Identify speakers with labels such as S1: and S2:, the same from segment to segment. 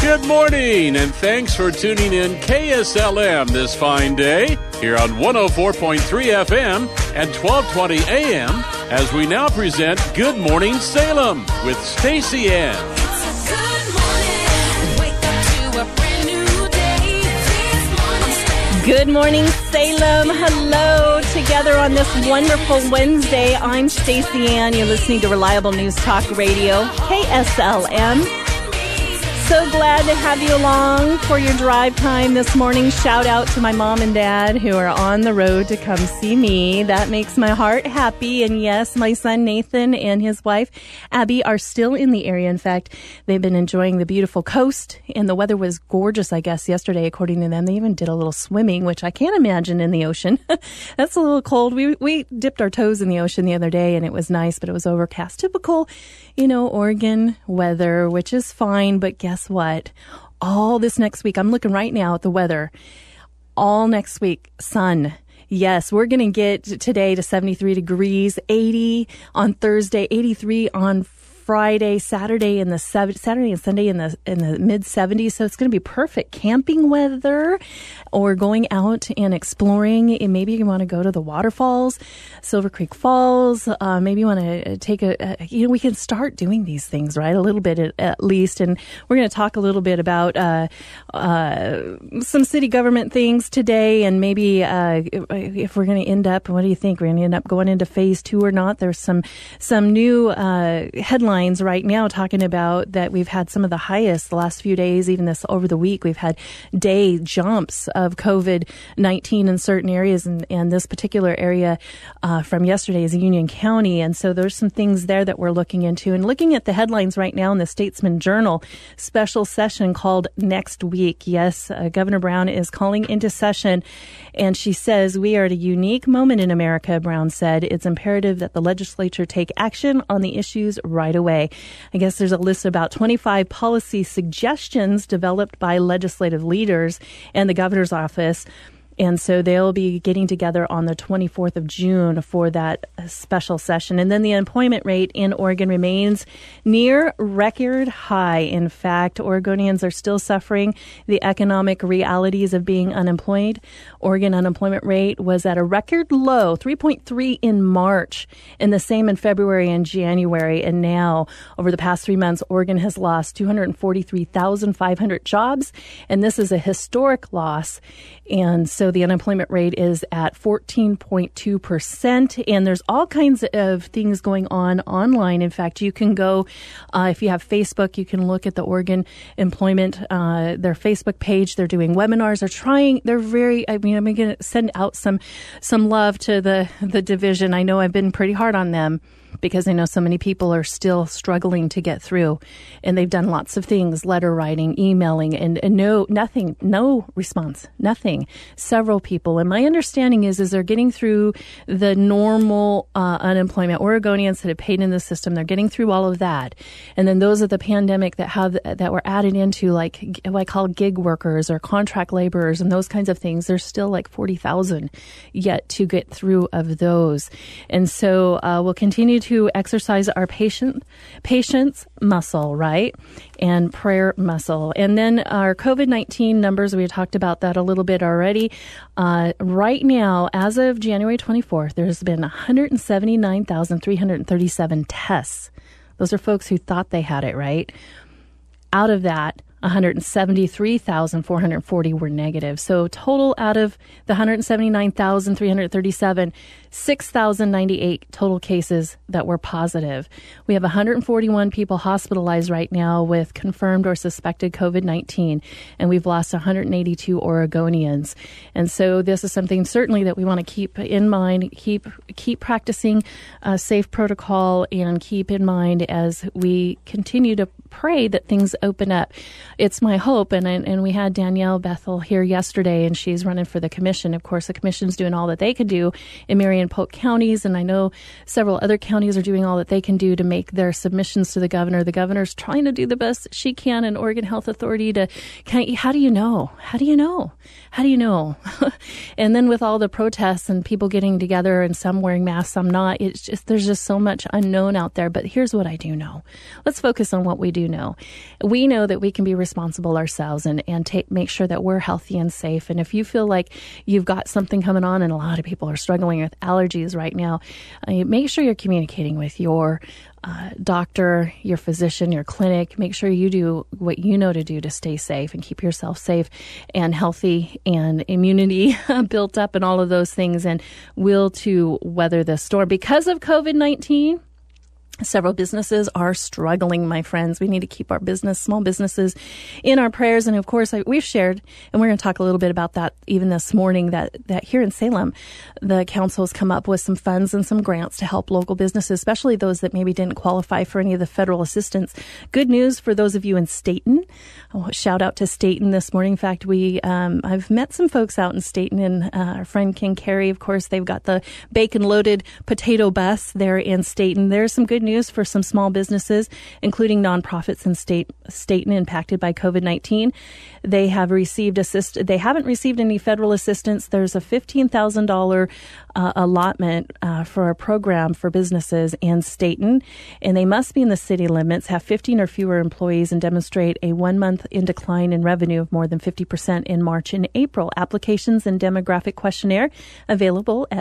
S1: Good morning, and thanks for tuning in KSLM this fine day here on 104.3 FM and 1220 AM as we now present Good Morning Salem with Stacey Ann.
S2: Good morning, Salem. Hello. Together on this wonderful Wednesday, I'm Stacey Ann. You're listening to Reliable News Talk Radio, KSLM. So glad to have you along for your drive time this morning. Shout out to my mom and dad who are on the road to come see me. That makes my heart happy. And yes, my son Nathan and his wife Abby are still in the area. In fact, they've been enjoying the beautiful coast, and the weather was gorgeous, I guess, yesterday, according to them. They even did a little swimming, which I can't imagine in the ocean. That's a little cold. We dipped our toes in the ocean the other day, and it was nice, but it was overcast. Typical, Oregon weather, which is fine, but guess what? All this next week, I'm looking right now at the weather. All next week, sun. Yes, we're going to get today to 73 degrees, 80 on Thursday, 83 on Friday, Saturday and Sunday in the mid 70s. So it's going to be perfect camping weather or going out and exploring. And maybe you want to go to the waterfalls, Silver Creek Falls. Maybe you want to take we can start doing these things, right? A little bit at least. And we're going to talk a little bit about some city government things today. And maybe if we're going to end up, what do you think? We're going to end up going into phase 2 or not? There's some new headlines right now talking about that we've had some of the highest the last few days, even this over the week. We've had day jumps of COVID-19 in certain areas, and this particular area from yesterday is Union County. And so there's some things there that we're looking into. And looking at the headlines right now in the Statesman Journal, special session called next week. Yes, Governor Brown is calling into session, and she says, "We are at a unique moment in America," Brown said. "It's imperative that the legislature take action on the issues right away." I guess there's a list of about 25 policy suggestions developed by legislative leaders and the governor's office. And so they'll be getting together on the 24th of June for that special session. And then the unemployment rate in Oregon remains near record high. In fact, Oregonians are still suffering the economic realities of being unemployed. Oregon unemployment rate was at a record low, 3.3 in March, and the same in February and January. And now, over the past 3 months, Oregon has lost 243,500 jobs. And this is a historic loss. And so the unemployment rate is at 14.2%. And there's all kinds of things going on online. In fact, you can go, if you have Facebook, you can look at the Oregon Employment, their Facebook page. They're doing webinars. I'm going to send out some love to the division. I know I've been pretty hard on them, because I know so many people are still struggling to get through, and they've done lots of things, letter writing, emailing, and no response, nothing. Several people. And my understanding is they're getting through the normal unemployment. Oregonians that have paid in the system, they're getting through all of that. And then those of the pandemic that were added into, like what I call gig workers or contract laborers and those kinds of things, there's still like 40,000 yet to get through of those. And so we'll continue to exercise our patience muscle, right? And prayer muscle. And then our COVID-19 numbers, we talked about that a little bit already. Right now, as of January 24th, there's been 179,337 tests. Those are folks who thought they had it, right? Out of that, 173,440 were negative. So total out of the 179,337, 6,098 total cases that were positive. We have 141 people hospitalized right now with confirmed or suspected COVID-19, and we've lost 182 Oregonians. And so this is something certainly that we want to keep in mind, keep practicing safe protocol, and keep in mind as we continue to pray that things open up. It's my hope, and we had Danielle Bethel here yesterday, and she's running for the commission. Of course, the commission's doing all that they could do in Marion and Polk counties, and I know several other counties are doing all that they can do to make their submissions to the governor. The governor's trying to do the best that she can, and Oregon Health Authority how do you know? And then with all the protests and people getting together and some wearing masks, some not, there's just so much unknown out there. But here's what I do know. Let's focus on what we do know. We know that we can be responsible ourselves and make sure that we're healthy and safe. And if you feel like you've got something coming on, and a lot of people are struggling with allergies right now, make sure you're communicating with your doctor, your physician, your clinic. Make sure you do what you know to do to stay safe and keep yourself safe and healthy and immunity built up and all of those things, and will to weather this storm. Because of COVID-19, several businesses are struggling, my friends. We need to keep our small businesses in our prayers. And of course, we've shared, and we're going to talk a little bit about that even this morning, that here in Salem, the council has come up with some funds and some grants to help local businesses, especially those that maybe didn't qualify for any of the federal assistance. Good news for those of you in Stayton. Shout out to Stayton this morning. In fact, I've met some folks out in Stayton, and our friend King Carey, of course, they've got the bacon-loaded potato bus there in Stayton. There's some good news for some small businesses, including nonprofits in Stayton impacted by COVID-19. They have received They haven't received any federal assistance. There's a $15,000 allotment for a program for businesses in Stayton, and they must be in the city limits, have 15 or fewer employees, and demonstrate a 1 month in decline in revenue of more than 50% in March and April. Applications and demographic questionnaire available at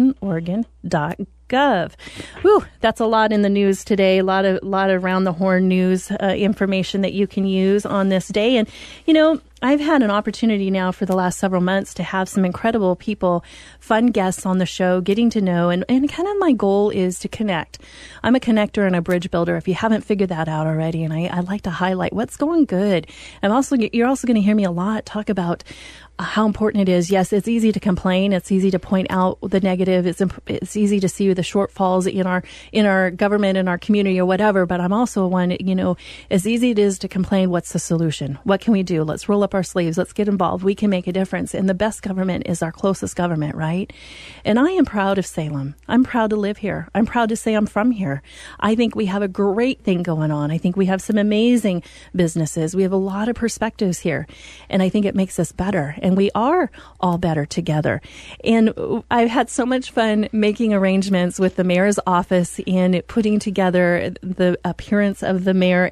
S2: StaytonOregon.gov. Whew, that's a lot in the news today. A lot of around the horn news information that you can use on this day. And, I've had an opportunity now for the last several months to have some incredible people, fun guests on the show, getting to know, and kind of my goal is to connect. I'm a connector and a bridge builder, if you haven't figured that out already, and I like to highlight what's going good. You're also going to hear me a lot talk about how important it is. Yes, it's easy to complain. It's easy to point out the negative. It's easy to see the shortfalls in our government, in our community, or whatever. But I'm also one, as easy it is to complain, what's the solution? What can we do? Let's roll up our sleeves. Let's get involved. We can make a difference. And the best government is our closest government, right? And I am proud of Salem. I'm proud to live here. I'm proud to say I'm from here. I think we have a great thing going on. I think we have some amazing businesses. We have a lot of perspectives here. And I think it makes us better. And we are all better together. And I've had so much fun making arrangements with the mayor's office and putting together the appearance of the mayor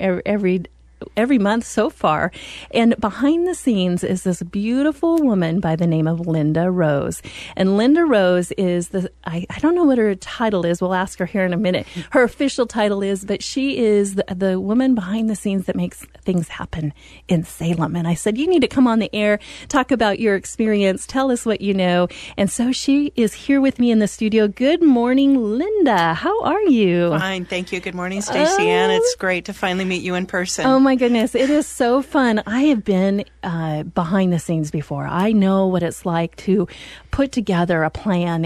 S2: every month so far. And behind the scenes is this beautiful woman by the name of Linda Rose. And Linda Rose is I don't know what her title is. We'll ask her here in a minute. Her official title is, but she is the woman behind the scenes that makes things happen in Salem. And I said, you need to come on the air, talk about your experience, tell us what you know. And so she is here with me in the studio. Good morning, Linda. How are you?
S3: Fine. Thank you. Good morning, Stacey Ann. It's great to finally meet you in person.
S2: Oh my goodness, it is so fun. I have been behind the scenes before. I know what it's like to put together a plan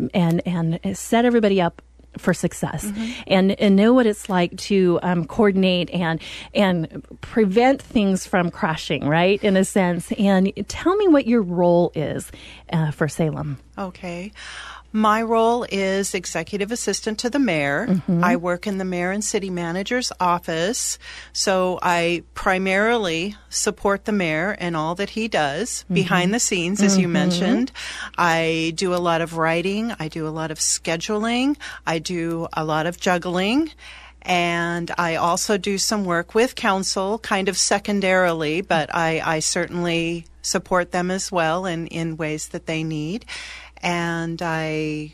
S2: and set everybody up for success, and know what it's like to coordinate and prevent things from crashing, right, in a sense. And tell me what your role is for Salem.
S3: Okay. My role is executive assistant to the mayor. I work in the mayor and city manager's office, so I primarily support the mayor and all that he does behind the scenes, as you mentioned. I do a lot of writing. I do a lot of scheduling. I do a lot of juggling. And I also do some work with council, kind of secondarily, but I certainly support them as well in ways that they need. And I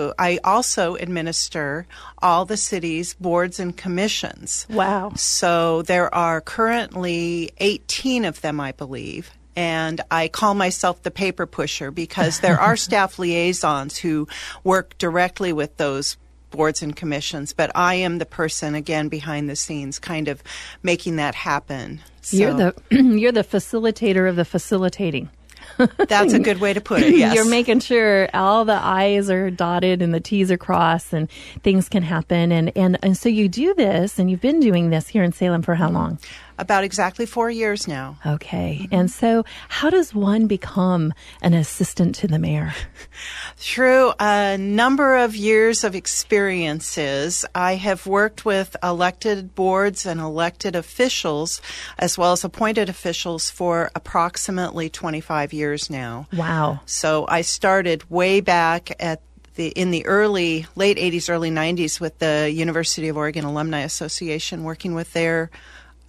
S3: also administer all the city's boards and commissions.
S2: Wow.
S3: So there are currently 18 of them, I believe. And I call myself the paper pusher because there are staff liaisons who work directly with those boards and commissions, but I am the person, again, behind the scenes, kind of making that happen. So.
S2: You're the facilitator of the facilitating.
S3: That's a good way to put it, yes.
S2: You're making sure all the I's are dotted and the T's are crossed and things can happen. And so you do this, and you've been doing this here in Salem for how long?
S3: About exactly 4 years now.
S2: Okay. And so how does one become an assistant to the mayor?
S3: Through a number of years of experiences, I have worked with elected boards and elected officials, as well as appointed officials, for approximately 25 years now.
S2: Wow.
S3: So I started way back in the late 80s, early 90s with the University of Oregon Alumni Association, working with their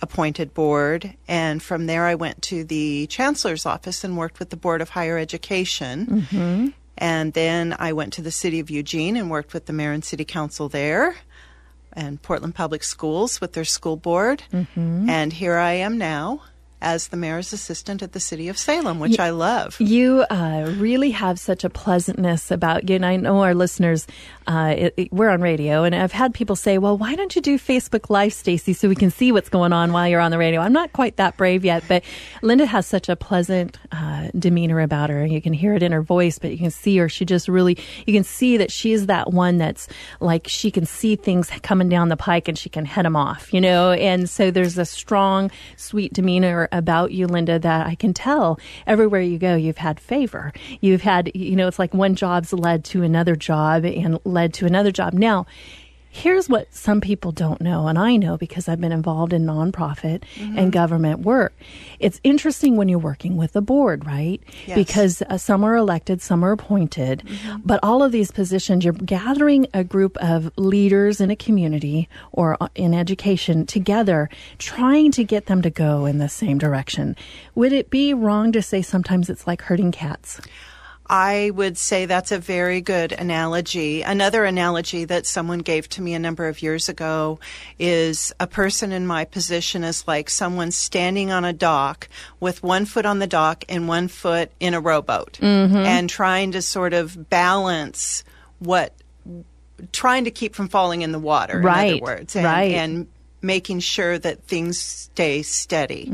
S3: appointed board, and from there I went to the Chancellor's office and worked with the Board of Higher Education.
S2: Mm-hmm.
S3: And then I went to the City of Eugene and worked with the Mayor and City Council there, and Portland Public Schools with their school board.
S2: Mm-hmm.
S3: And here I am now as the mayor's assistant at the City of Salem, which I love.
S2: You really have such a pleasantness about you. And I know our listeners, we're on radio, and I've had people say, well, why don't you do Facebook Live, Stacey, so we can see what's going on while you're on the radio? I'm not quite that brave yet, but Linda has such a pleasant demeanor about her. You can hear it in her voice, but you can see her. She just really, you can see that she's that one that's like, she can see things coming down the pike and she can head them off, And so there's a strong, sweet demeanor about you, Linda, that I can tell everywhere you go, you've had favor. You've had, it's like one job's led to another job and led to another job. Now, here's what some people don't know, and I know because I've been involved in nonprofit and government work. It's interesting when you're working with a board, right?
S3: Yes.
S2: Because some are elected, some are appointed, but all of these positions, you're gathering a group of leaders in a community or in education together, trying to get them to go in the same direction. Would it be wrong to say sometimes it's like herding cats?
S3: I would say that's a very good analogy. Another analogy that someone gave to me a number of years ago is a person in my position is like someone standing on a dock with one foot on the dock and one foot in a rowboat and trying to sort of balance trying to keep from falling in the water,
S2: right,
S3: in other words, and making sure that things stay steady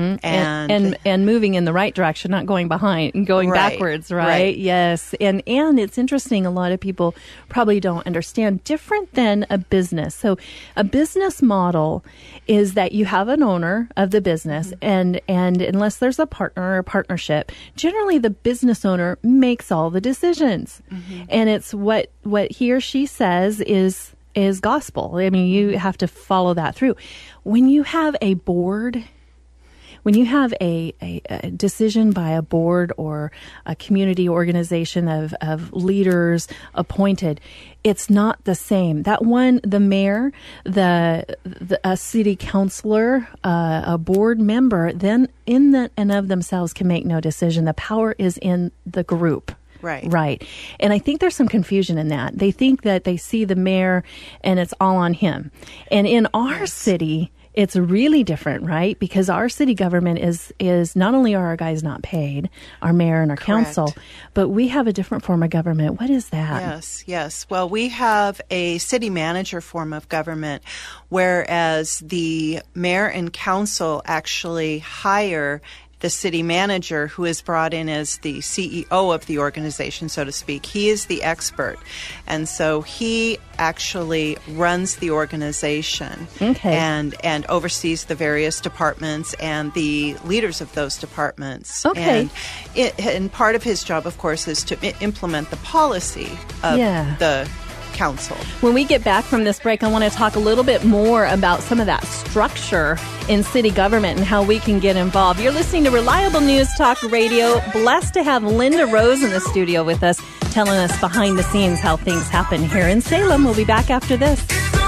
S2: and moving in the right direction, not going behind and going backwards, right? Yes. And it's interesting. A lot of people probably don't understand, different than a business. So a business model is that you have an owner of the business and unless there's a partner or a partnership, generally the business owner makes all the decisions. And it's what he or she says is gospel. I mean, you have to follow that through. When you have a board, when you have a decision by a board or a community organization of leaders appointed, it's not the same. That one, the mayor, a city councilor, a board member, then in and of themselves can make no decision. The power is in the group. Right. And I think there's some confusion in that. They think that they see the mayor and it's all on him. And in our city, it's really different, right? Because our city government is not only are our guys not paid, our mayor and our council, but we have a different form of government. What is that?
S3: Yes. Well, we have a city manager form of government, whereas the mayor and council actually hire the city manager, who is brought in as the CEO of the organization, so to speak. He is the expert. And so he actually runs the organization and oversees the various departments and the leaders of those departments. And part of his job, of course, is to implement the policy of the council.
S2: When we get back from this break, I want to talk a little bit more about some of that structure in city government and how we can get involved. You're listening to Reliable News Talk Radio. Blessed to have Linda Rose in the studio with us, telling us behind the scenes how things happen here in Salem. We'll be back after this.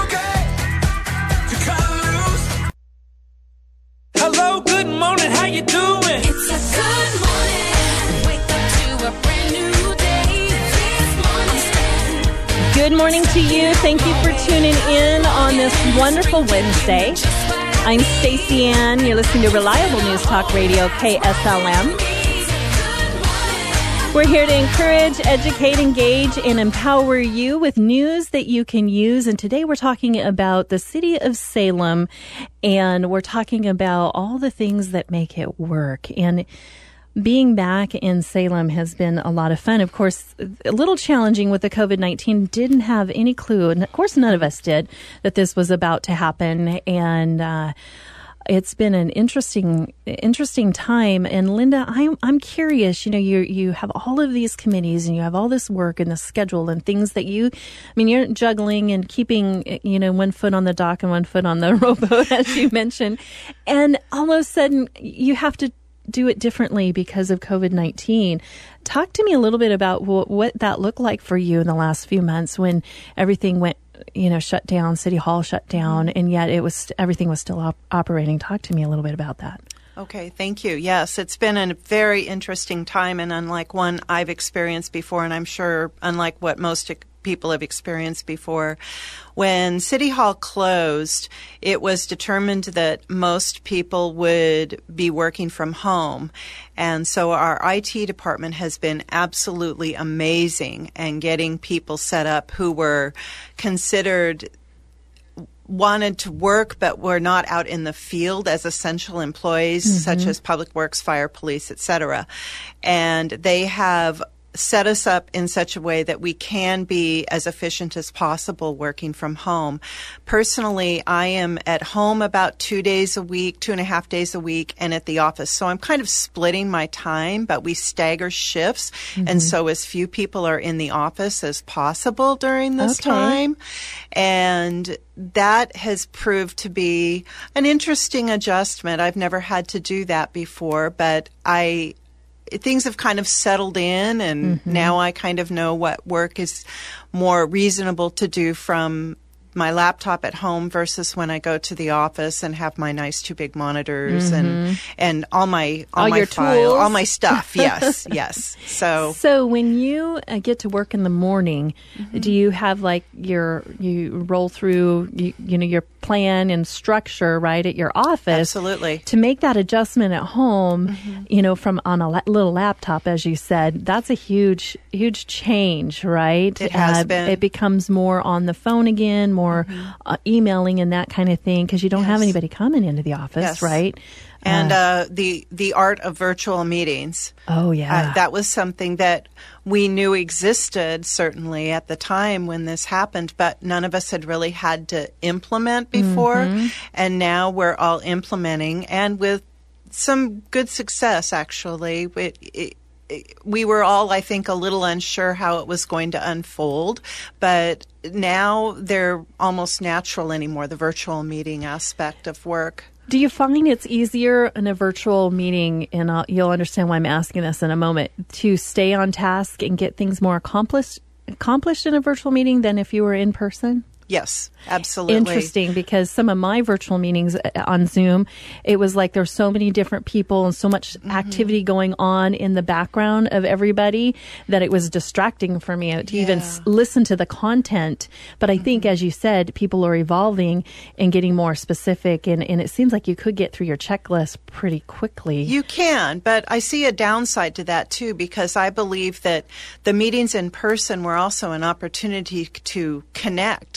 S4: Hello, good morning, how you doing? It's a good morning. Wake up to a brand new day. This morning.
S2: Good morning to you. Thank you for tuning in on this wonderful Wednesday. I'm Stacey Ann. You're listening to Reliable News Talk Radio, KSLM. We're here to encourage, educate, engage, and empower you with news that you can use. And today we're talking about the city of Salem, and we're talking about all the things that make it work. And being back in Salem has been a lot of fun. Of course, a little challenging with the COVID-19. Didn't have any clue, and of course none of us did, that this was about to happen. And it's been an interesting time. And Linda, I'm curious. You know, you have all of these committees, and you have all this work and the schedule and things that you're juggling and keeping, one foot on the dock and one foot on the rowboat, as you mentioned. And all of a sudden, you have to do it differently because of COVID-19. Talk to me a little bit about what that looked like for you in the last few months when everything went shut down, City Hall shut down, and yet everything was still operating. Talk to me a little bit about that.
S3: Okay, thank you. Yes, it's been a very interesting time and unlike one I've experienced before, and I'm sure unlike what most people have experienced before. When City Hall closed, it was determined that most people would be working from home. And so our IT department has been absolutely amazing and getting people set up who were considered wanted to work but were not out in the field as essential employees, such as public works, fire, police, etc. And they have set us up in such a way that we can be as efficient as possible working from home. Personally, I am at home about 2 days a week, 2.5 days a week, and at the office. So I'm kind of splitting my time, but we stagger shifts. And so as few people are in the office as possible during this time. And that has proved to be an interesting adjustment. I've never had to do that before, but things have kind of settled in, and now I kind of know what work is more reasonable to do from my laptop at home versus when I go to the office and have my nice 2 big monitors and all my
S2: your
S3: file,
S2: tools.
S3: all my stuff. Yes, yes.
S2: So when you get to work in the morning, do you have like you roll through your plan and structure right at your office?
S3: Absolutely.
S2: To make that adjustment at home, from on a little laptop, as you said, that's a huge change, right?
S3: It has been.
S2: It becomes more on the phone again, more emailing and that kind of thing, because you don't have anybody coming into the office, right?
S3: And the art of virtual meetings.
S2: Oh, yeah.
S3: That was something that we knew existed, certainly, at the time when this happened, but none of us had really had to implement before. And now we're all implementing, and with some good success, actually. We were all, I think, a little unsure how it was going to unfold, but now they're almost natural anymore, the virtual meeting aspect of work.
S2: Do you find it's easier in a virtual meeting, and you'll understand why I'm asking this in a moment, to stay on task and get things more accomplished in a virtual meeting than if you were in person?
S3: Yes, absolutely.
S2: Interesting, because some of my virtual meetings on Zoom, it was like there's so many different people and so much activity going on in the background of everybody that it was distracting for me to even listen to the content. But I think, as you said, people are evolving and getting more specific, and it seems like you could get through your checklist pretty quickly.
S3: You can, but I see a downside to that too, because I believe that the meetings in person were also an opportunity to connect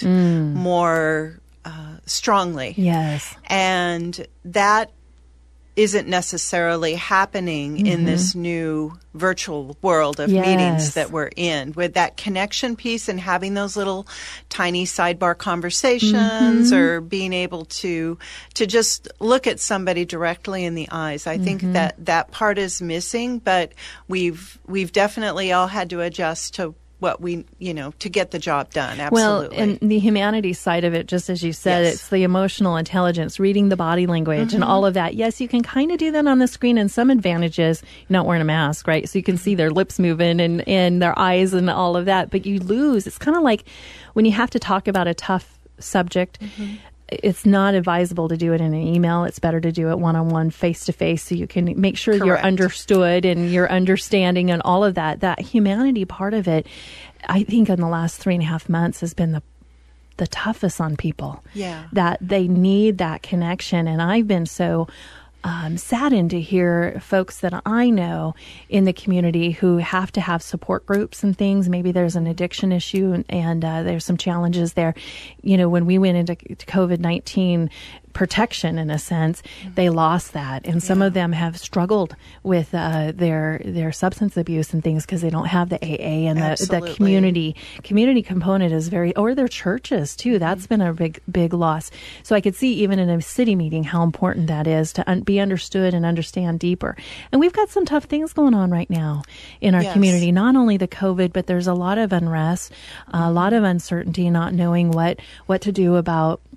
S3: more strongly.
S2: Yes.
S3: And that isn't necessarily happening in this new virtual world of meetings that we're in, with that connection piece and having those little tiny sidebar conversations or being able to just look at somebody directly in the eyes. I think that part is missing, but we've definitely all had to adjust to what we, to get the job done. Absolutely.
S2: Well, and the humanities side of it, just as you said, it's the emotional intelligence, reading the body language and all of that. Yes, you can kind of do that on the screen, and some advantages. You're not wearing a mask, right? So you can see their lips moving and their eyes and all of that, but you lose. It's kind of like when you have to talk about a tough subject, it's not advisable to do it in an email. It's better to do it one-on-one, face-to-face, so you can make sure you're understood and you're understanding and all of that. That humanity part of it, I think in the last 3.5 months has been the toughest on people.
S3: Yeah.
S2: That they need that connection. And I've been so saddened to hear folks that I know in the community who have to have support groups and things. Maybe there's an addiction issue and there's some challenges there. When we went into COVID-19 protection, in a sense, they lost that. And some of them have struggled with their substance abuse and things because they don't have the AA and the community component is or their churches too. That's been a big loss. So I could see even in a city meeting how important that is to be understood and understand deeper. And we've got some tough things going on right now in our community, not only the COVID, but there's a lot of unrest, a lot of uncertainty, not knowing what to do about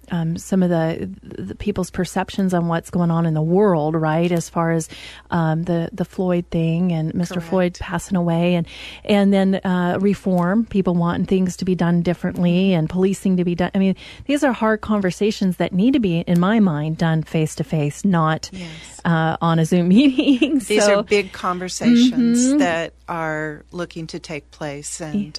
S2: some of the people's perceptions on what's going on in the world, right? As far as the Floyd thing and Mr.
S3: Correct.
S2: Floyd passing away, and then reform, people wanting things to be done differently and policing to be done. I mean, these are hard conversations that need to be, in my mind, done face to face, not on a Zoom meeting.
S3: These are big conversations that are looking to take place, and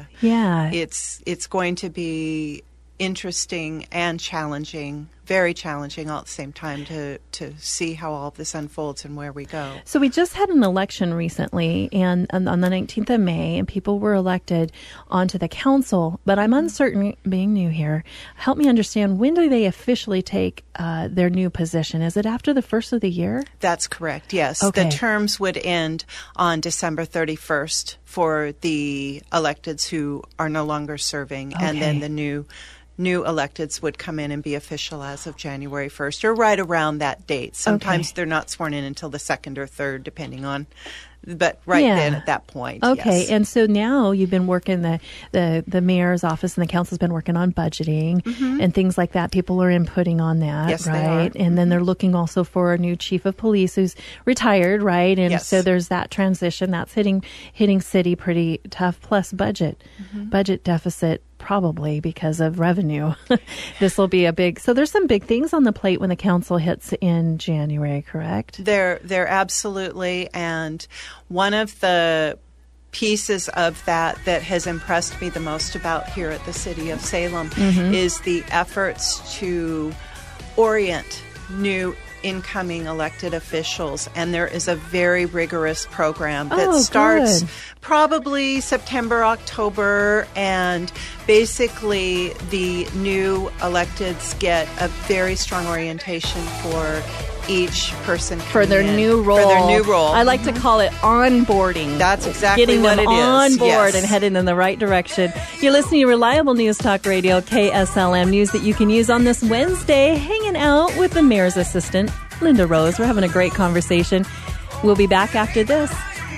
S3: it's going to be interesting and challenging, very challenging all at the same time to see how all of this unfolds and where we go.
S2: So we just had an election recently, and on the 19th of May, and people were elected onto the council. But I'm uncertain, being new here, help me understand, when do they officially take their new position? Is it after the first of the year?
S3: That's correct, yes.
S2: Okay.
S3: The terms would end on December 31st for the electeds who are no longer serving, and then the new electeds would come in and be official as of January 1st, or right around that date. Sometimes they're not sworn in until the 2nd or 3rd, depending on, but then at that point.
S2: Okay,
S3: yes.
S2: and so now you've been working, the mayor's office and the council's been working on budgeting and things like that. People are inputting on that,
S3: Yes,
S2: right?
S3: they are.
S2: And then they're looking also for a new chief of police who's retired, right? And
S3: Yes.
S2: so there's that transition that's hitting city pretty tough, plus budget deficit, probably because of revenue. This will be a big, so there's some big things on the plate when the council hits in January, correct?
S3: They're absolutely, and one of the pieces of that has impressed me the most about here at the City of Salem is the efforts to orient new incoming elected officials, and there is a very rigorous program that starts probably September, October, and basically the new electeds get a very strong orientation for each person
S2: For their
S3: coming in.
S2: new role.
S3: For their new role.
S2: I like to call it onboarding.
S3: That's exactly
S2: Getting
S3: what
S2: them
S3: it is.
S2: on board
S3: Yes.
S2: and heading in the right direction. You're listening to Reliable News Talk Radio, KSLM, news that you can use on this Wednesday, hanging out with the mayor's assistant, Linda Rose. We're having a great conversation. We'll be back after this.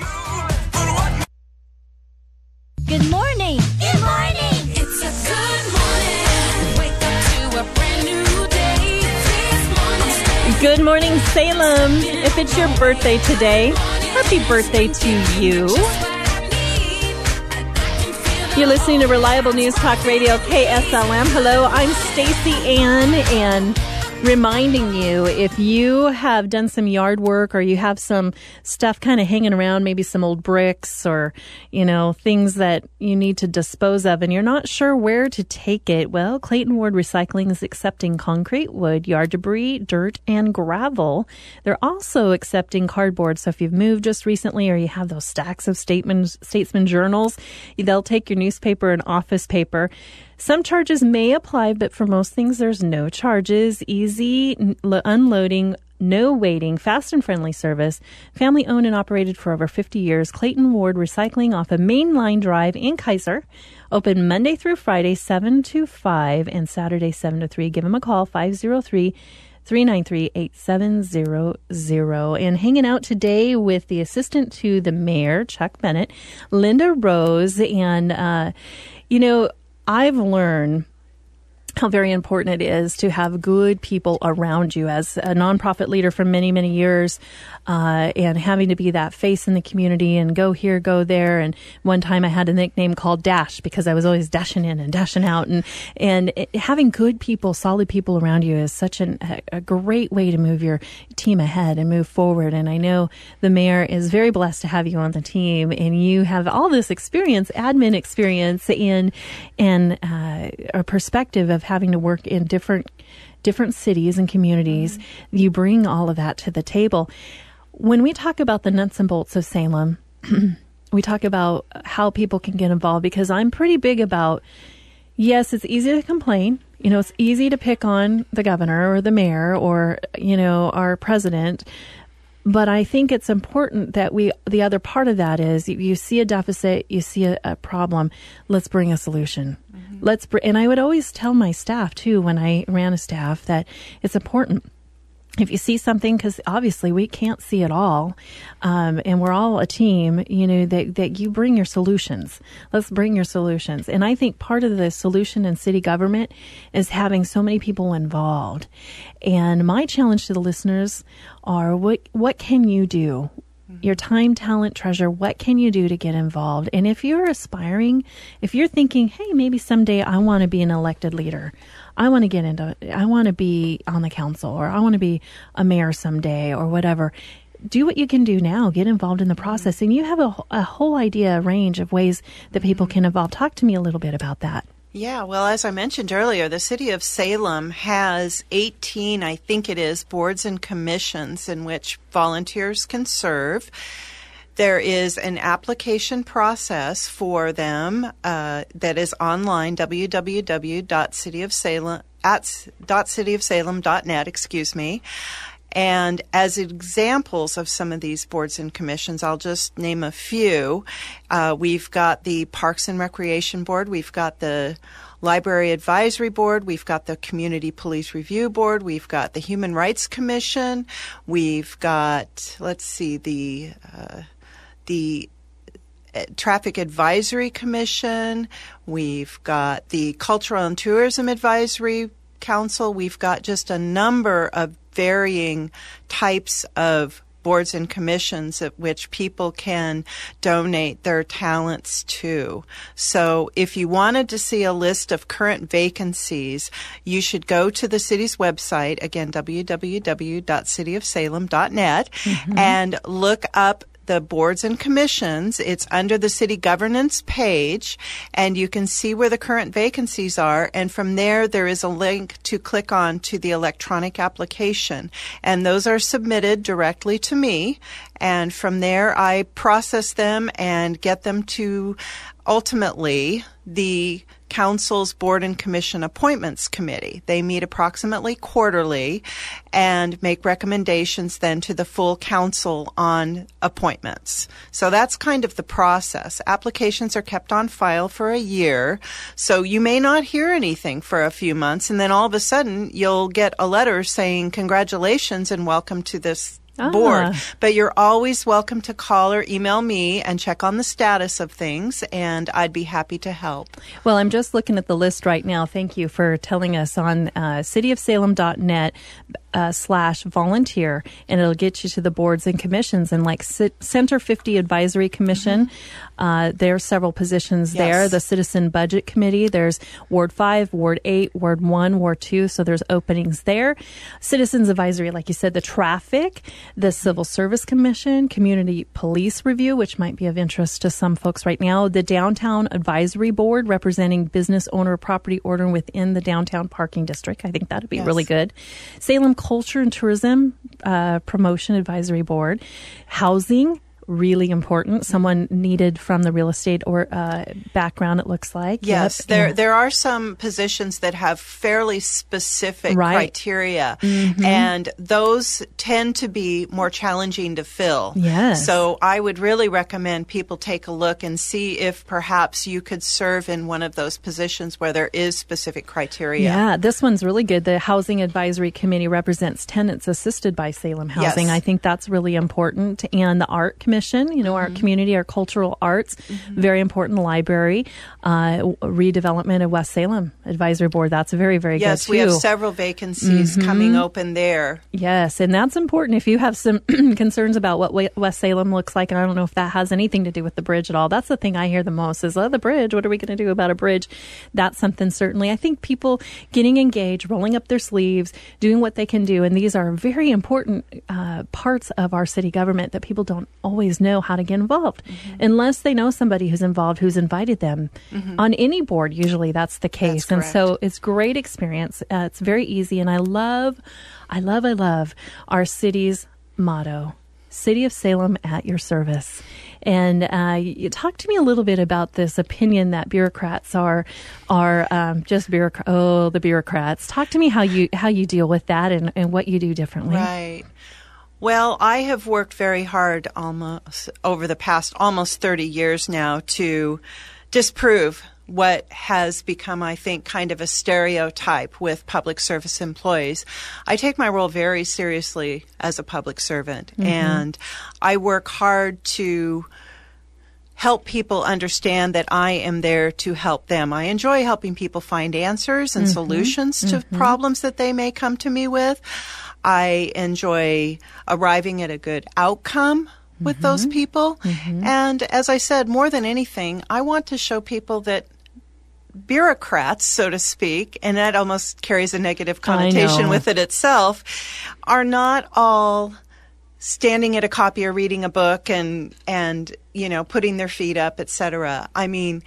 S5: Good morning.
S4: Good morning. It's a good morning. Wake up to a brand new day. This morning.
S2: Good morning, Salem. If it's your birthday today, happy birthday to you. You're listening to Reliable News Talk Radio, KSLM. Hello, I'm Stacey Ann, and reminding you, if you have done some yard work or you have some stuff kind of hanging around, maybe some old bricks or, things that you need to dispose of and you're not sure where to take it, well, Clayton Ward Recycling is accepting concrete, wood, yard debris, dirt, and gravel. They're also accepting cardboard. So if you've moved just recently or you have those stacks of Statesman journals, they'll take your newspaper and office paper. Some charges may apply, but for most things, there's no charges. Easy unloading, no waiting, fast and friendly service. Family owned and operated for over 50 years. Clayton Ward Recycling off of Main Line Drive in Kaiser. Open Monday through Friday, 7 to 5, and Saturday, 7 to 3. Give them a call, 503-393-8700. And hanging out today with the assistant to the mayor, Chuck Bennett, Linda Rose. And, I've learned how very important it is to have good people around you. As a nonprofit leader for many, many years, and having to be that face in the community and go here, go there. And one time I had a nickname called Dash because I was always dashing in and dashing out. And having good people, solid people around you is such a great way to move your team ahead and move forward. And I know the mayor is very blessed to have you on the team, and you have all this experience, admin experience, and a perspective of having to work in different cities and communities. You bring all of that to the table. When we talk about the nuts and bolts of Salem, we talk about how people can get involved, because I'm pretty big about, yes, it's easy to complain. It's easy to pick on the governor or the mayor or, our president. But I think it's important that the other part of that is you see a deficit, you see a problem, let's bring a solution. And I would always tell my staff too, when I ran a staff, that it's important if you see something, because obviously we can't see it all, and we're all a team, that you bring your solutions. Let's bring your solutions. And I think part of the solution in city government is having so many people involved. And my challenge to the listeners are, what can you do? Your time, talent, treasure, what can you do to get involved? And if you're aspiring, if you're thinking, hey, maybe someday I want to be an elected leader, I want to be on the council, or I want to be a mayor someday, or whatever, do what you can do now. Get involved in the process. And you have a whole idea, a range of ways that people can involve. Talk to me a little bit about that.
S3: Yeah, well, as I mentioned earlier, the city of Salem has 18, I think it is, boards and commissions in which volunteers can serve. There is an application process for them that is online, www.cityofsalem.net. And as examples of some of these boards and commissions, I'll just name a few. We've got the Parks and Recreation Board. We've got the Library Advisory Board. We've got the Community Police Review Board. We've got the Human Rights Commission. We've got, the Traffic Advisory Commission. We've got the Cultural and Tourism Advisory Council. We've got just a number of varying types of boards and commissions at which people can donate their talents to. So if you wanted to see a list of current vacancies, you should go to the city's website, again, www.cityofsalem.net, and look up the boards and commissions. It's under the city governance page, and you can see where the current vacancies are. And from there is a link to click on to the electronic application. And those are submitted directly to me. And from there, I process them and get them to ultimately the Council's Board and Commission Appointments Committee. They meet approximately quarterly and make recommendations then to the full council on appointments. So that's kind of the process. Applications are kept on file for a year, so you may not hear anything for a few months, and then all of a sudden you'll get a letter saying congratulations and welcome to this board. But you're always welcome to call or email me and check on the status of things, and I'd be happy to help.
S2: Well, I'm just looking at the list right now. Thank you for telling us on cityofsalem.net /volunteer, and it'll get you to the boards and commissions. And like Center 50 Advisory Commission, there are several positions there. The Citizen Budget Committee, there's Ward 5, Ward 8, Ward 1, Ward 2, so there's openings there. Citizens Advisory, like you said, the Traffic, the Civil Service Commission, Community Police Review, which might be of interest to some folks right now, the Downtown Advisory Board, representing business owner property owner within the downtown parking district. I think that would be really good. Salem Culture and Tourism Promotion Advisory Board. Housing, really important. Someone needed from the real estate or background, it looks like.
S3: Yes, there are some positions that have fairly specific criteria, and those tend to be more challenging to fill.
S2: Yes.
S3: So I would really recommend people take a look and see if perhaps you could serve in one of those positions where there is specific criteria.
S2: Yeah, this one's really good. The Housing Advisory Committee represents tenants assisted by Salem Housing.
S3: Yes.
S2: I think that's really important. And the Art Commission, our community, our cultural arts, very important. Library, redevelopment of West Salem Advisory Board. That's very, very good too.
S3: Yes, we have several vacancies coming open there.
S2: Yes, and that's important. If you have some concerns about what West Salem looks like, and I don't know if that has anything to do with the bridge at all. That's the thing I hear the most is, the bridge. What are we going to do about a bridge? That's something certainly. I think people getting engaged, rolling up their sleeves, doing what they can do, and these are very important parts of our city government that people don't always know how to get involved unless they know somebody who's involved, who's invited them on any board. Usually that's the case.
S3: That's
S2: and so it's great experience. It's very easy. And I love our city's motto, City of Salem at your service. And you talk to me a little bit about this opinion that bureaucrats are just bureaucrats. Oh, the bureaucrats. Talk to me how you deal with that and what you do differently.
S3: Right. Well, I have worked very hard over the past almost 30 years now to disprove what has become, I think, kind of a stereotype with public service employees. I take my role very seriously as a public servant, and I work hard to help people understand that I am there to help them. I enjoy helping people find answers and solutions to problems that they may come to me with. I enjoy arriving at a good outcome with those people. And as I said, more than anything, I want to show people that bureaucrats, so to speak, and that almost carries a negative connotation with it itself, are not all standing at a copy or reading a book and you know, putting their feet up, etc. I mean,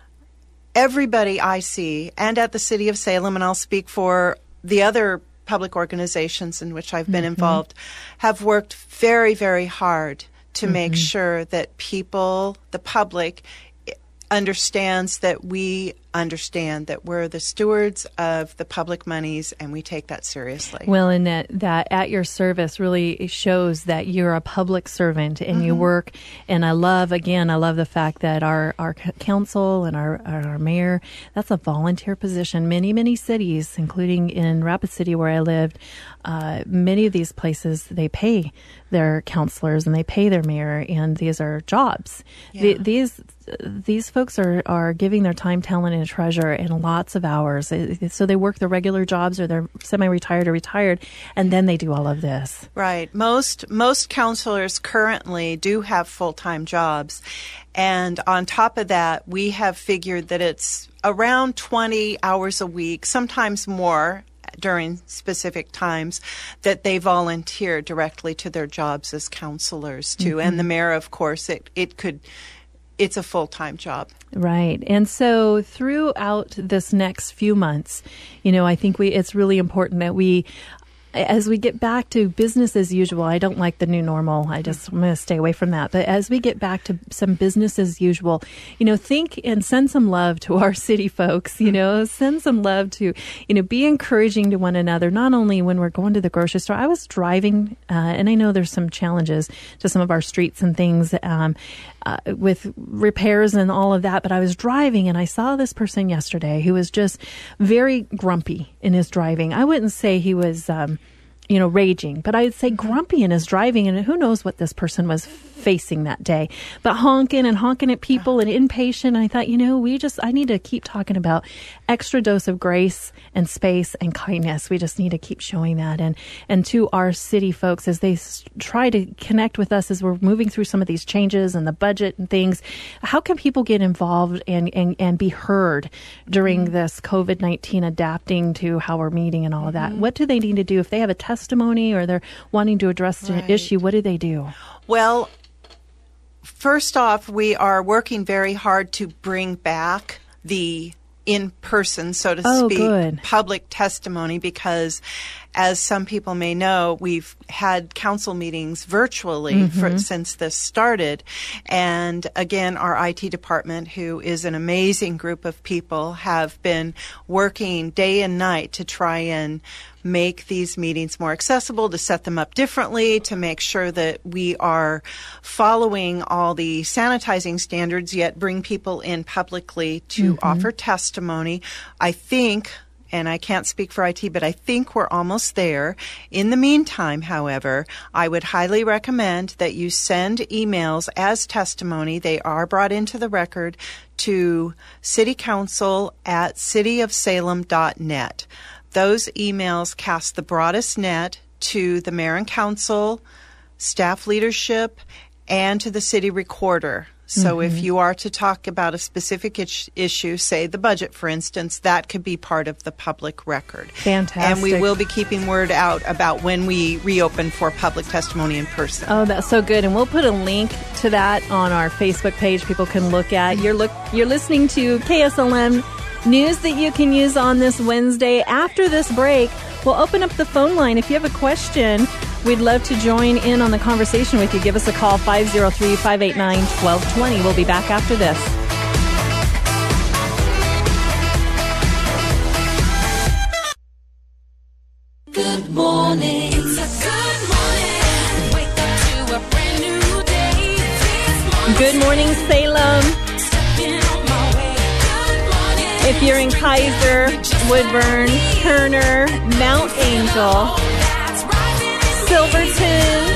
S3: everybody I see, and at the City of Salem, and I'll speak for the other public organizations in which I've been involved, have worked very, very hard to make sure that people, the public, understands that we understand that we're the stewards of the public monies, and we take that seriously.
S2: Well, and that at your service really shows that you're a public servant and you work. And I love the fact that our council and our mayor, that's a volunteer position. Many cities, including in Rapid City where I lived, many of these places, they pay their counselors and they pay their mayor, and these are jobs.
S3: Yeah.
S2: These folks are giving their time, talent, and treasure and lots of hours. So they work their regular jobs, or they're semi-retired or retired, and then they do all of this.
S3: Right. Most counselors currently do have full-time jobs. And on top of that, we have figured that it's around 20 hours a week, sometimes more during specific times, that they volunteer directly to their jobs as counselors too. And the mayor, of course, it's a full-time job.
S2: Right. And so throughout this next few months, you know, I think it's really important that as we get back to business as usual, I don't like the new normal. I'm going to stay away from that. But as we get back to some business as usual, you know, think and send some love to our city folks, you know, send some love to, you know, be encouraging to one another, not only when we're going to the grocery store. I was driving, and I know there's some challenges to some of our streets and things, with repairs and all of that, but I was driving and I saw this person yesterday who was just very grumpy in his driving. I wouldn't say he was, raging, but I'd say grumpy in his driving, and who knows what this person was facing that day, but honking at people and impatient. I thought, I need to keep talking about extra dose of grace and space and kindness. We just need to keep showing that. And to our city folks, as they try to connect with us as we're moving through some of these changes and the budget and things, how can people get involved and be heard during this COVID-19, adapting to how we're meeting and all of that? What do they need to do if they have a testimony or they're wanting to address an issue? What do they do?
S3: Well, first off, we are working very hard to bring back the in-person, so to speak, public testimony, because as some people may know, we've had council meetings virtually since this started. And again, our IT department, who is an amazing group of people, have been working day and night to try and make these meetings more accessible, to set them up differently, to make sure that we are following all the sanitizing standards, yet bring people in publicly to offer testimony. I think, and I can't speak for IT, but I think we're almost there. In the meantime, however, I would highly recommend that you send emails as testimony. They are brought into the record to citycouncil@cityofsalem.net. Those emails cast the broadest net to the mayor and council, staff leadership, and to the city recorder. So if you are to talk about a specific issue, say the budget, for instance, that could be part of the public record.
S2: Fantastic.
S3: And we will be keeping word out about when we reopen for public testimony in person.
S2: Oh, that's so good. And we'll put a link to that on our Facebook page. People can look at. You're listening to KSLM News that you can use on this Wednesday. After this break, we'll open up the phone line. If you have a question, we'd love to join in on the conversation with you. Give us a call, 503-589-1220. We'll be back after this.
S4: Good morning. It's a good morning. Wake up to a brand new day. This morning.
S2: Good morning, Salem.
S4: Stepping on my way. Good morning.
S2: If you're in Kaiser, Woodburn, Turner, Mount Angel, Silverton,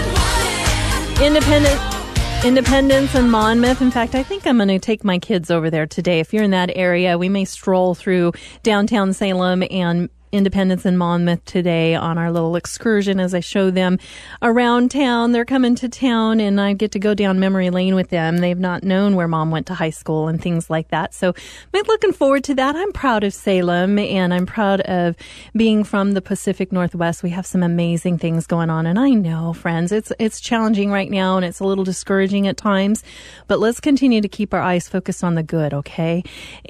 S2: Independence, and Monmouth. In fact, I think I'm going to take my kids over there today. If you're in that area, we may stroll through downtown Salem and Independence and Monmouth today on our little excursion as I show them around town. They're coming to town and I get to go down memory lane with them. They've not known where Mom went to high school and things like that. So I'm looking forward to that. I'm proud of Salem and I'm proud of being from the Pacific Northwest. We have some amazing things going on. And I know, friends, it's challenging right now and it's a little discouraging at times, but let's continue to keep our eyes focused on the good, okay?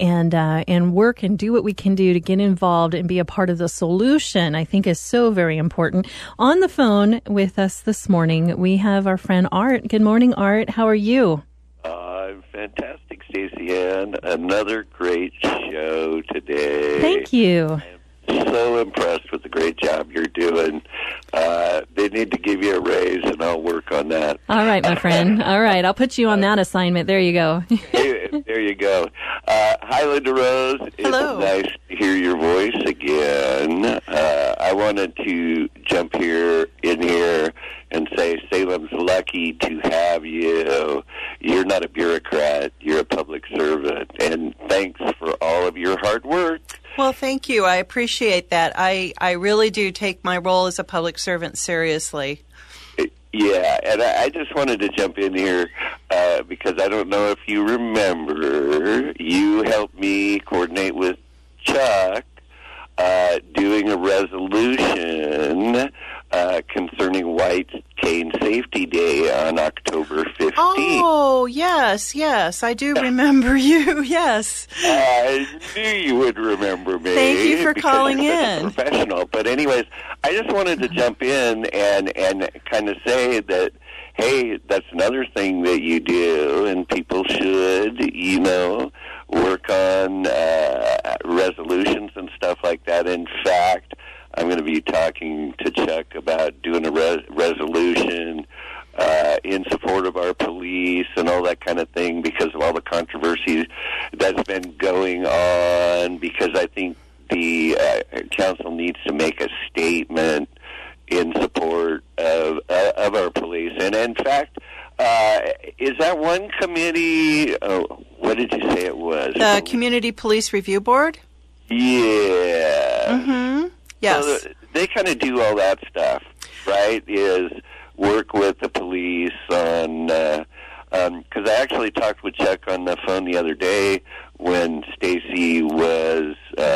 S2: And work and do what we can do to get involved and be a part of the solution, I think, is so very important. On the phone with us this morning, we have our friend Art. Good morning, Art. How are you?
S6: I'm fantastic, Stacey Ann. Another great show today.
S2: Thank you.
S6: I'm so impressed with the great job you're doing. They need to give you a raise, and I'll work on that.
S2: All right, my friend. All right, I'll put you on that assignment. There you go.
S6: There you go. Hi, Linda Rose.
S3: Hello.
S6: It's nice to hear your voice again. I wanted to jump in here and say Salem's lucky to have you. You're not a bureaucrat. You're a public servant. And thanks for all of your hard work.
S3: Well, thank you. I appreciate that. I really do take my role as a public servant seriously.
S6: Yeah, and I just wanted to jump in here because I don't know if you remember, you helped me coordinate with Chuck doing a resolution concerning White Cane Safety Day on October 15th.
S3: Oh, yes, I do remember you, yes.
S6: I knew you would remember me.
S3: Thank you for
S6: because
S3: calling
S6: you're such a
S3: in.
S6: Professional. But anyways, I just wanted to jump in and kind of say that, hey, that's another thing that you do, and people should, work on resolutions and stuff like that. In fact, I'm going to be talking to Chuck about doing a resolution in support of our police and all that kind of thing because of all the controversy that's been going on, because I think the council needs to make a statement in support of our police. And in fact, is that one committee, what did you say it was?
S3: The Community Police Review Board?
S6: Yeah.
S3: Mm-hmm. Yes.
S6: So they kind of do all that stuff, right, is work with the police on, because I actually talked with Chuck on the phone the other day when Stacy was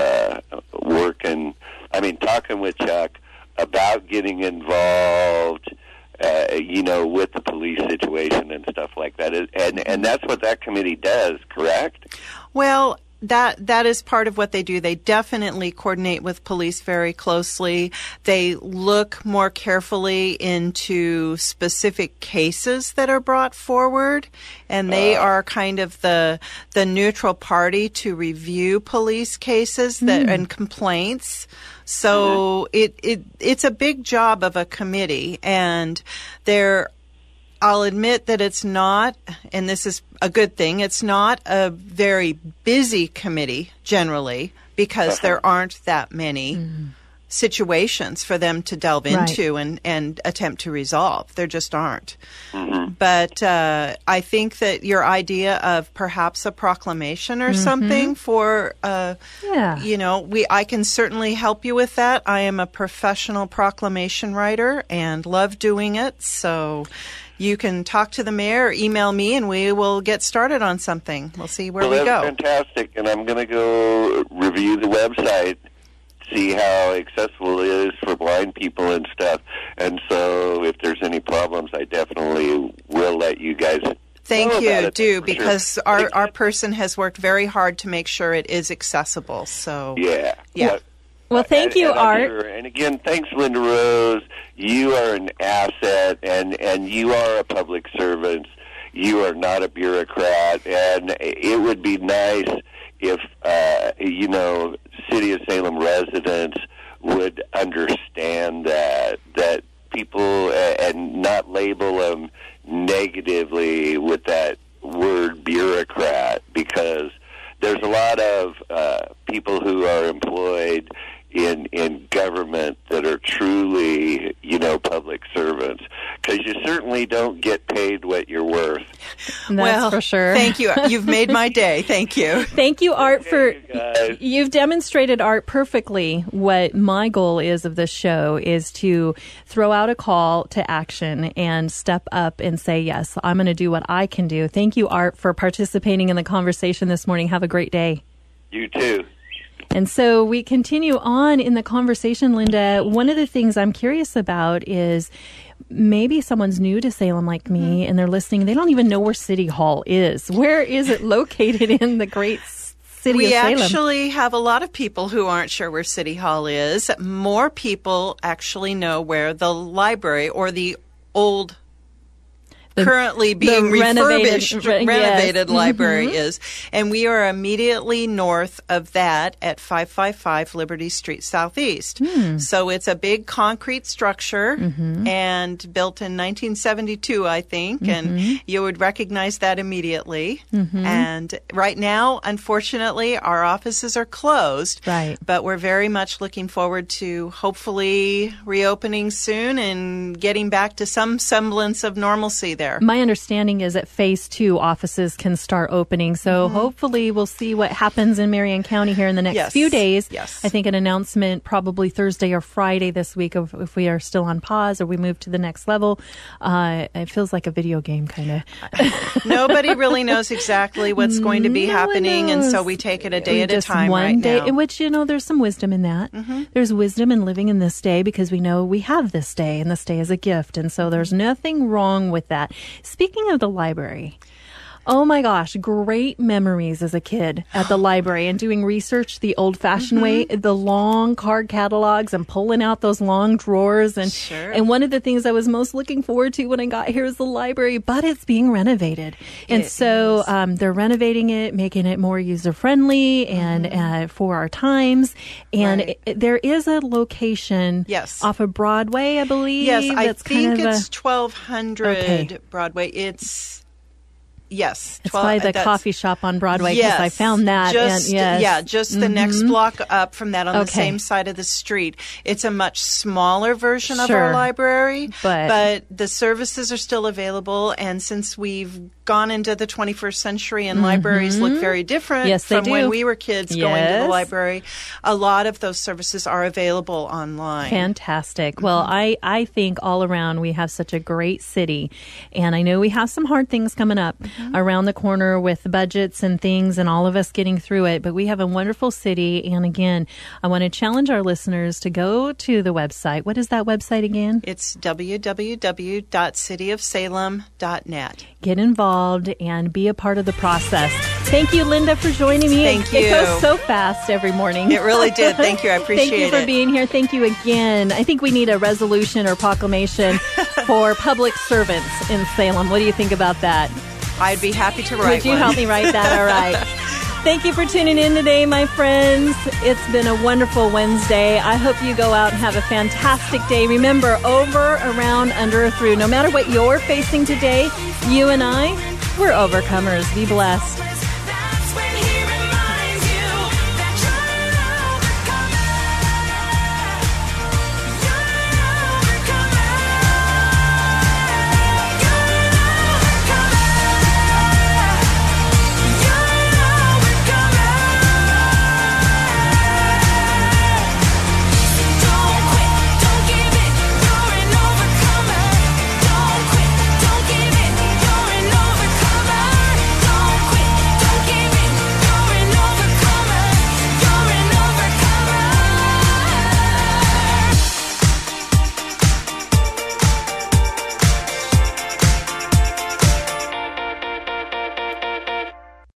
S6: talking with Chuck about getting involved, with the police situation and stuff like that. And that's what that committee does, correct?
S3: Well, that is part of what they do. They definitely coordinate with police very closely. They look more carefully into specific cases that are brought forward, and they are kind of the neutral party to review police cases and complaints. So it's a big job of a committee, and I'll admit that it's not, and this is a good thing, it's not a very busy committee generally because there aren't that many situations for them to delve into and attempt to resolve. There just aren't. Mm-hmm. But I think that your idea of perhaps a proclamation or something for, I can certainly help you with that. I am a professional proclamation writer and love doing it, so you can talk to the mayor or email me, and we will get started on something. We'll see where we go.
S6: That's fantastic, and I'm going to go review the website, see how accessible it is for blind people and stuff. And so if there's any problems, I definitely will let you guys
S3: Thank you,
S6: do,
S3: because our person has worked very hard to make sure it is accessible. So
S6: yeah.
S2: Well, thank you, Art.
S6: Sure. And again, thanks, Linda Rose. You are an asset, and you are a public servant. You are not a bureaucrat, and it would be nice if, City of Salem residents would understand that people, and not label them negatively with that word bureaucrat, because there's a lot of people who are employed in government that are truly, public servants, because you certainly don't get paid what you're worth.
S2: That's for sure.
S3: Thank you. You've made my day. Thank you.
S2: Thank you, Art,
S6: you guys.
S2: You've demonstrated, Art, perfectly what my goal is of this show, is to throw out a call to action and step up and say, yes, I'm going to do what I can do. Thank you, Art, for participating in the conversation this morning. Have a great day.
S6: You too.
S2: And so we continue on in the conversation, Linda. One of the things I'm curious about is maybe someone's new to Salem like me, and they're listening. They don't even know where City Hall is. Where is it located in the great city of Salem?
S3: We actually have a lot of people who aren't sure where City Hall is. More people actually know where the library or the old currently being refurbished, renovated library is. And we are immediately north of that at 555 Liberty Street Southeast. So it's a big concrete structure and built in 1972, I think, and you would recognize that immediately. And right now, unfortunately, our offices are closed, but we're very much looking forward to hopefully reopening soon and getting back to some semblance of normalcy there.
S2: My understanding is that phase 2 offices can start opening. So hopefully we'll see what happens in Marion County here in the next few days. I think an announcement probably Thursday or Friday this week of if we are still on pause or we move to the next level. It feels like a video game kind of.
S3: Nobody really knows exactly what's going to be happening. And so we take it a day at a time
S2: one day,
S3: now.
S2: In which, there's some wisdom in that. There's wisdom in living in this day because we know we have this day and this day is a gift. And so there's nothing wrong with that. Speaking of the library, oh my gosh, great memories as a kid at the library and doing research the old-fashioned way, the long card catalogs and pulling out those long drawers. And one of the things I was most looking forward to when I got here is the library, but it's being renovated. And so they're renovating it, making it more user-friendly and for our times. And there is a location off of Broadway, I believe.
S3: Yes, I
S2: that's
S3: think
S2: kind of
S3: it's 1200 Broadway. Yes.
S2: It's by the coffee shop on Broadway because I found that.
S3: Just the next block up from that on the same side of the street. It's a much smaller version of our library, but the services are still available. And since we've gone into the 21st century and libraries look very different from when we were kids going to the library, a lot of those services are available online.
S2: Fantastic. Well, I think all around we have such a great city. And I know we have some hard things coming up around the corner with budgets and things and all of us getting through it. But we have a wonderful city. And again, I want to challenge our listeners to go to the website. What is that website again?
S3: It's www.cityofsalem.net.
S2: Get involved and be a part of the process. Thank you, Linda, for joining me.
S3: Thank you.
S2: It goes so fast every morning.
S3: It really did. Thank you. I appreciate it.
S2: Thank you for being here. Thank you again. I think we need a resolution or proclamation for public servants in Salem. What do you think about that?
S3: I'd be happy to write
S2: Would you help me write that? All right. Thank you for tuning in today, my friends. It's been a wonderful Wednesday. I hope you go out and have a fantastic day. Remember, over, around, under, or through. No matter what you're facing today, you and I, we're overcomers. Be blessed.